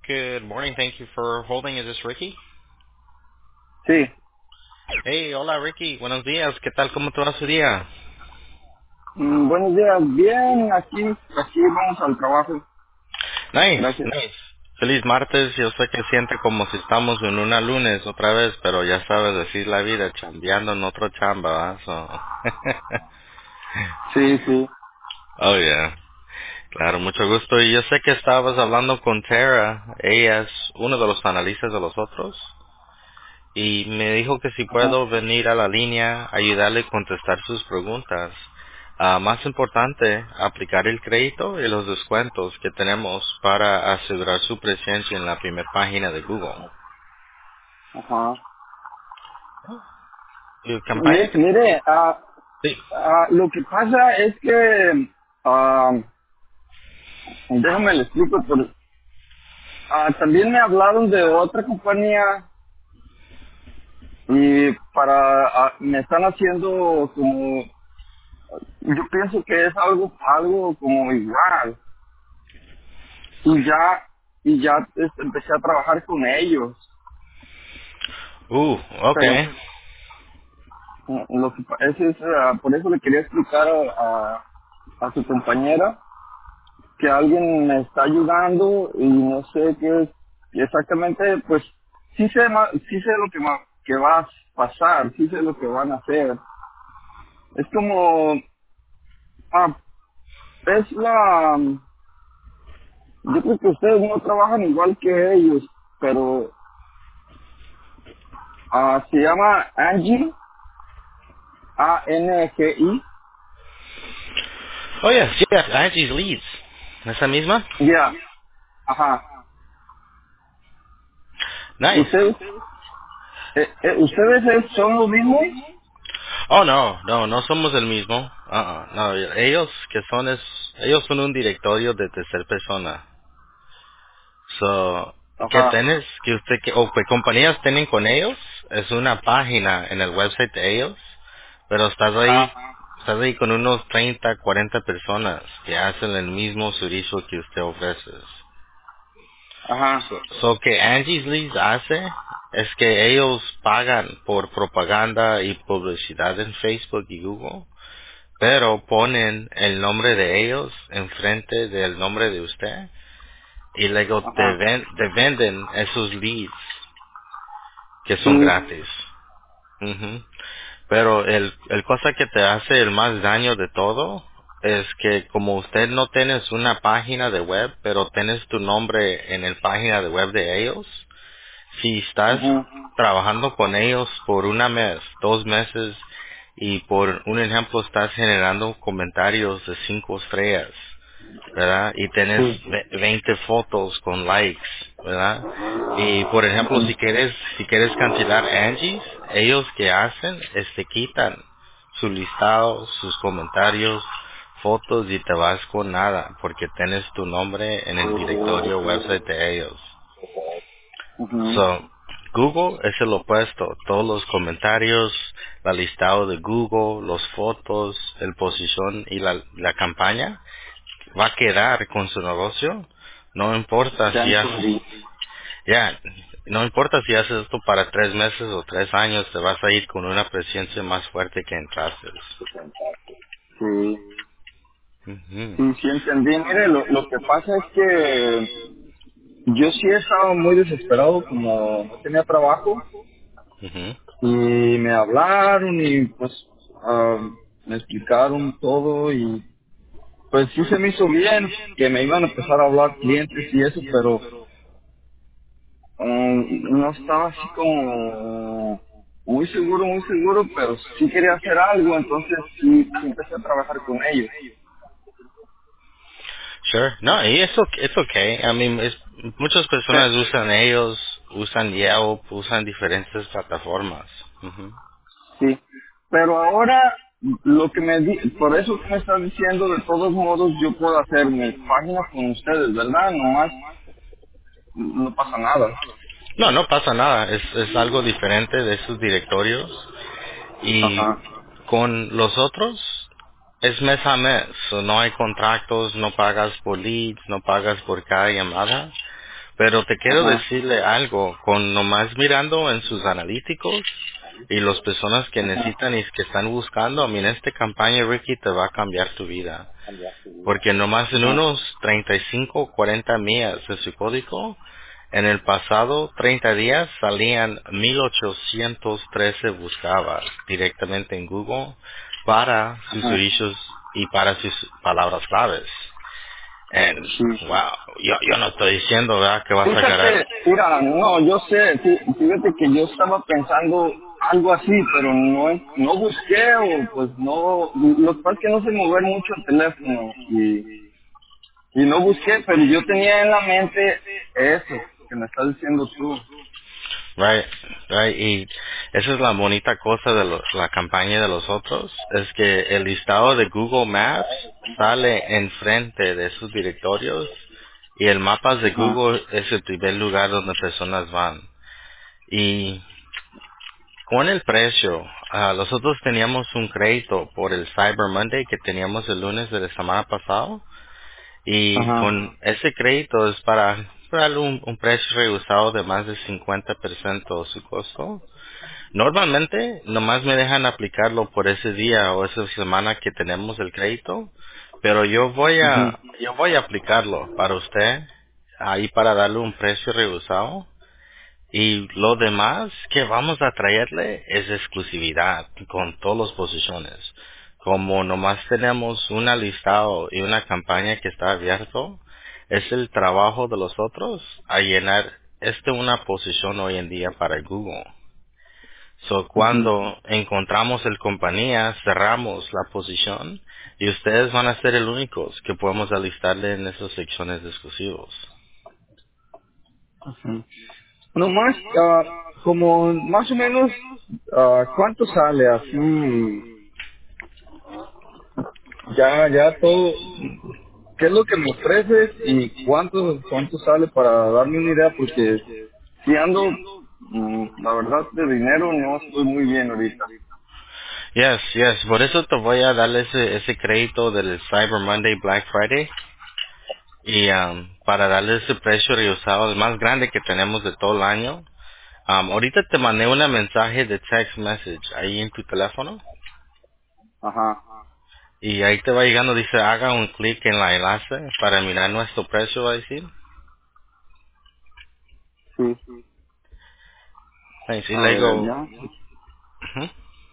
Good morning. Thank you for holding. Is this Ricky? Sí. Hey, hola Ricky. Buenos días. ¿Qué tal? ¿Cómo te va su día? Buenos días. Bien, aquí vamos al trabajo. Nice, Gracias. nice. Feliz martes. Yo sé que siente como si estamos en una lunes otra vez, pero ya sabes, así es la vida, chambeando en otro chamba, ¿verdad? Sí, sí. Oh, yeah. Claro, mucho gusto. Y yo sé que estabas hablando con Tara. Ella es uno de los analistas de los otros. Y me dijo que si Ajá. puedo venir a la línea, ayudarle a contestar sus preguntas. Más importante, aplicar el crédito y los descuentos que tenemos para asegurar su presencia en la primera página de Google. Ajá. ¿Tu campaña? Mire, Sí. lo que pasa es que, ah, déjame le explico, también me hablaron de otra compañía y me están haciendo como, yo pienso que es algo como igual. Y ya empecé a trabajar con ellos. Pero Okay. por eso le quería explicar a su compañera que alguien me está ayudando y no sé qué es exactamente, pues sí sé lo que va a pasar, sí sé lo que van a hacer. Es como, ah, es la, yo creo que ustedes no trabajan igual que ellos, pero se llama Angie, ANGI, Oh, yes, yes, Angie's Leads. ¿Esa misma? ya, ajá. Nice. ¿Ustedes, son los mismos? Oh, no somos el mismo. No, ellos ellos son un directorio de tercera persona. So, ¿qué Ajá, tienes que usted o qué compañías tienen con ellos? Es una página en el website de ellos, pero ajá, estás ahí con unos 30, 40 personas que hacen el mismo servicio que usted ofrece. ajá, So que Angie's Leads hace es que ellos pagan por propaganda y publicidad en Facebook y Google, pero ponen el nombre de ellos enfrente del nombre de usted y luego ajá. te venden esos leads que son Sí, gratis. Ujú. Pero el cosa que te hace el más daño de todo es que como usted no tienes una página de web, pero tienes tu nombre en la página de web de ellos, si estás ajá, trabajando con ellos por una mes, 2 meses, y por un ejemplo estás generando comentarios de 5 estrellas, ¿verdad? Y tenés sí, 20 fotos con likes, ¿verdad? Y por ejemplo, ajá, si quieres cancelar Angie's, ellos que hacen es te quitan su listado, sus comentarios, fotos y te vas con nada porque tienes tu nombre en el directorio website de ellos. ajá, So, Google es el opuesto. Todos los comentarios, la listado de Google, los fotos, el posición y la campaña va a quedar con su negocio. No importa ya si haces, entendí. ya, no importa si haces esto para 3 meses o 3 años, te vas a ir con una presencia más fuerte que entraste. Sí, Ujú, sí entendí. Mire, lo que pasa es que yo sí he estado muy desesperado como no tenía trabajo ujú. y me hablaron y pues ah, me explicaron todo y pues sí se me hizo bien que me iban a empezar a hablar clientes y eso, pero no estaba así como muy seguro, pero sí quería hacer algo, entonces sí empecé a trabajar con ellos. Sure. No, y eso es okay. I mean, muchas personas Pe- usan ellos, usan Yelp, usan diferentes plataformas. Ujú. sí, pero ahora por eso que me estás diciendo, de todos modos yo puedo hacer mi página con ustedes, ¿verdad? Nomás no pasa nada. No, no pasa nada. Es algo diferente de esos directorios. Y Ajá, con los otros es mes a mes. So, no hay contratos, no pagas por leads, no pagas por cada llamada. Pero te quiero Ajá. decirle algo, con nomás mirando en sus analíticos y las personas que Ajá. necesitan y que están buscando, mira, esta campaña, Ricky, te va a cambiar tu vida. Porque nomás en Ajá. unos 35 o 40 millas de su código, en el pasado 30 días salían 1813 buscadas directamente en Google para sus Ajá. servicios y para sus palabras claves. And, Sí. wow, yo no estoy diciendo, ¿verdad?, que vas a agarrar. Fíjate, mira, no, yo sé, fíjate que yo estaba pensando algo así, pero no busqué o pues no, lo que pasa es que no sé mover mucho el teléfono y no busqué, pero yo tenía en la mente eso que me estás diciendo tú. Right, right, y esa es la bonita cosa de la campaña de los otros, es que el listado de Google Maps sale enfrente de esos directorios y el mapa de Ajá, Google es el primer lugar donde personas van. Y con el precio, nosotros teníamos un crédito por el Cyber Monday que teníamos el lunes de la semana pasada y ajá, con ese crédito es para darle un precio reducido de más de 50% su costo. Normalmente, nomás me dejan aplicarlo por ese día o esa semana que tenemos el crédito, pero ujú, yo voy a aplicarlo para usted, ahí para darle un precio reducido. Y lo demás que vamos a traerle es exclusividad con todas las posiciones. Como nomás tenemos una listado y una campaña que está abierto, es el trabajo de los otros a llenar una posición hoy en día para Google. So, ujú. cuando encontramos el compañía, cerramos la posición y ustedes van a ser el únicos que podemos alistarle en esas secciones de exclusivos. Nomás, como más o menos, ¿cuánto sale así? Ya todo, ¿qué es lo que me ofreces y cuánto sale para darme una idea? Porque si ando, la verdad, de dinero no estoy muy bien ahorita. Yes, yes, por eso te voy a darle ese crédito del Cyber Monday Black Friday y para darle ese precio reusado, el más grande que tenemos de todo el año. Ahorita te mandé un mensaje de text message ahí en tu teléfono Ajá, y ahí te va llegando, dice haga un clic en la enlace para mirar nuestro precio, va a decir. sí. Ahí sí, A ver, luego, ya. ujú,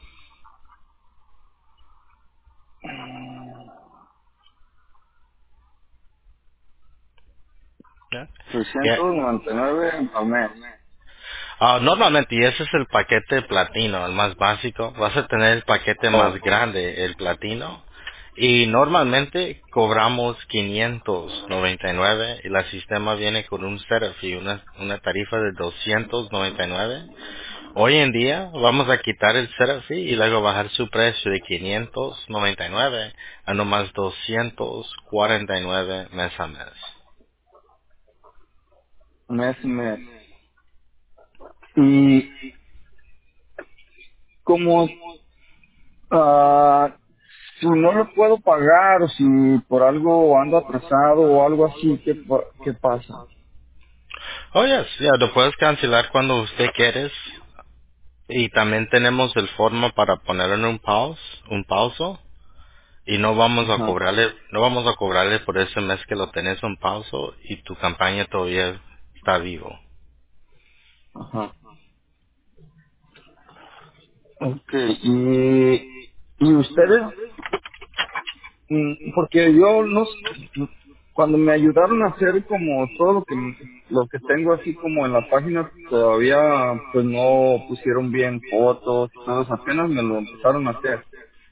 ya, ya. 699 al mes. Normalmente, y ese es el paquete platino, el más básico. Vas a tener el paquete más Oh, grande, el platino. Y normalmente cobramos 599 y el sistema viene con un setup fee, una tarifa de 299. Hoy en día vamos a quitar el setup fee y luego bajar su precio de 599 a nomás 249 mes a mes. mes y mes. Y como, ah, si no lo puedo pagar o si por algo ando atrasado o algo así, ¿qué pasa? Oh, yes, ya, lo puedes cancelar cuando usted quieres. Y también tenemos el forma para ponerlo en un pauso, y Ajá, no vamos a cobrarle por ese mes que lo tenés en pauso y tu campaña todavía está vivo. ajá. Ok, y ustedes, porque yo no, cuando me ayudaron a hacer como todo lo que tengo así como en la página, todavía pues no pusieron bien fotos y todo eso, apenas me lo empezaron a hacer.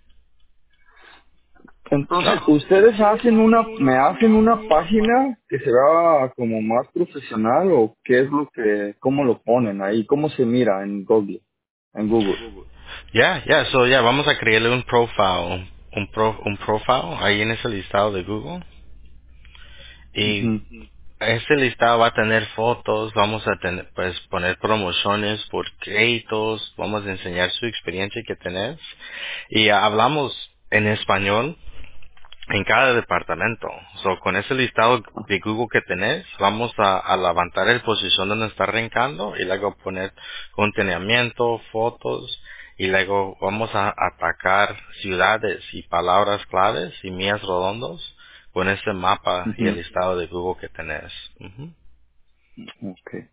Entonces, No. ¿ustedes me hacen una página que se vea como más profesional o qué es cómo lo ponen ahí, cómo se mira en Google, en Google? Ya, vamos a crearle un profile, un profile ahí en ese listado de Google. Y Ujú, ese listado va a tener fotos, vamos a tener, pues, poner promociones por créditos, vamos a enseñar su experiencia que tenés. Y hablamos en español. en cada departamento. So, con ese listado de Google que tenés, vamos a levantar el posición donde está arrancando y luego poner contenimiento, fotos y luego vamos a atacar ciudades y palabras claves y mías redondos con ese mapa y el Ujú. listado de Google que tenés. Ujú. Okay.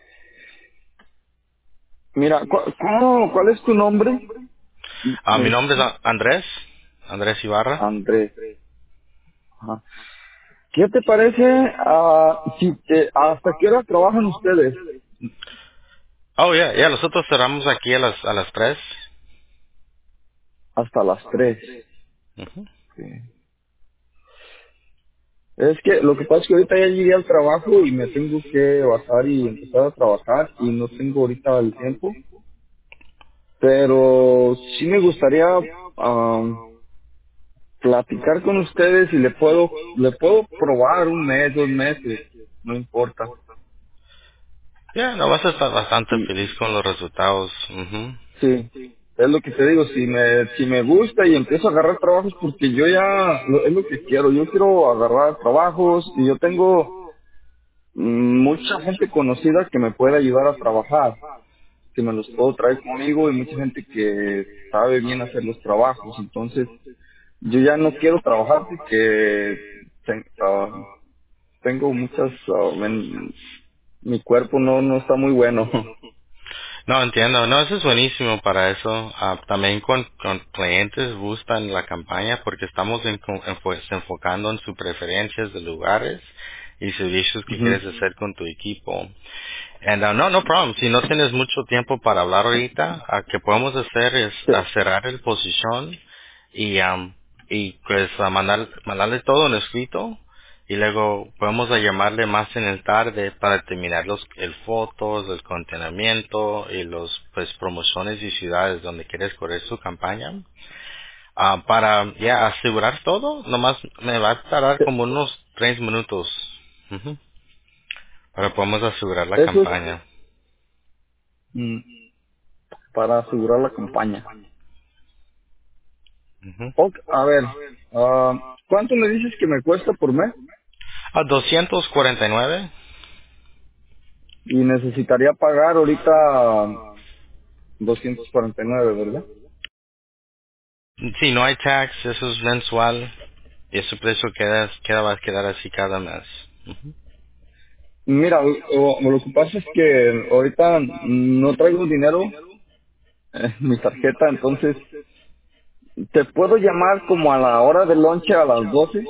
Mira, ¿cuál es tu nombre? Mi Me nombre es dijiste. Andrés Ibarra. Andrés. Ajá. ¿Qué te parece hasta qué hora trabajan ustedes? Oh, ya, nosotros cerramos aquí a las 3. Hasta las 3. Ujú. Sí. Es que lo que pasa es que ahorita ya llegué al trabajo y me tengo que bajar y empezar a trabajar y no tengo ahorita el tiempo, pero sí me gustaría platicar con ustedes y le puedo probar un mes, 2 meses, no importa. Ya, no vas a estar bastante Y feliz con los resultados. Ujú. sí, es lo que te digo, si me gusta y empiezo a agarrar trabajos porque yo ya, es lo que quiero, yo quiero agarrar trabajos y yo tengo mucha gente conocida que me puede ayudar a trabajar, que me los puedo traer conmigo y mucha gente que sabe bien hacer los trabajos. Entonces, yo ya no quiero trabajar porque tengo muchas, mi cuerpo no está muy bueno. No, entiendo. No, eso es buenísimo para eso. También con clientes gustan la campaña porque estamos pues, enfocando en sus preferencias de lugares y servicios que Ujú. quieres hacer con tu equipo. And, no problem. Si no tienes mucho tiempo para hablar ahorita, que podemos hacer es Sí, cerrar el posición y pues mandarle todo en escrito y luego podemos a llamarle más en el tarde para terminar el fotos, el contenimiento y los pues promociones y ciudades donde quieres correr su campaña. Para ya asegurar todo, nomás me va a tardar sí. como unos 3 minutos. Ujú. Pero podemos asegurar la Eso es campaña. mm, para asegurar la campaña. Ujú. Ok, a ver, ¿cuánto me dices que me cuesta por mes? 249. Y necesitaría pagar ahorita 249, ¿verdad? Si no hay tax, eso es mensual y ese precio va a quedar así cada mes. Ujú. Mira, lo que pasa es que ahorita no traigo dinero en mi tarjeta, entonces te puedo llamar como a la hora de lonche a las 12.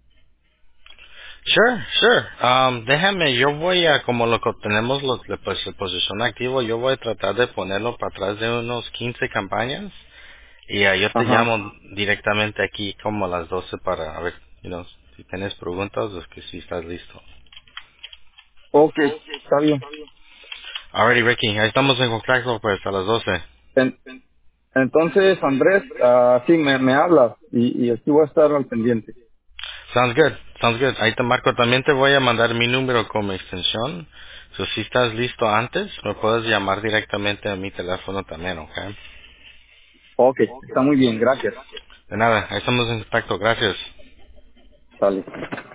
Sure, sure. Déjame, yo voy a, como lo que tenemos pues, la posición activo, yo voy a tratar de ponerlo para atrás de unos 15 campañas y yo te Ajá. llamo directamente aquí como a las 12 para ver, si tienes preguntas o que si estás listo. Ok, está bien. Alrighty, Ricky, ahí estamos en contacto pues a las 12. En- entonces, Andrés, sí, me hablas y aquí voy a estar al pendiente. Sounds good, sounds good. Ahí te marco, también te voy a mandar mi número como extensión. So, si estás listo antes, me puedes llamar directamente a mi teléfono también, ¿ok? Ok, está muy bien, gracias. De nada, ahí estamos en contacto, gracias. Sale.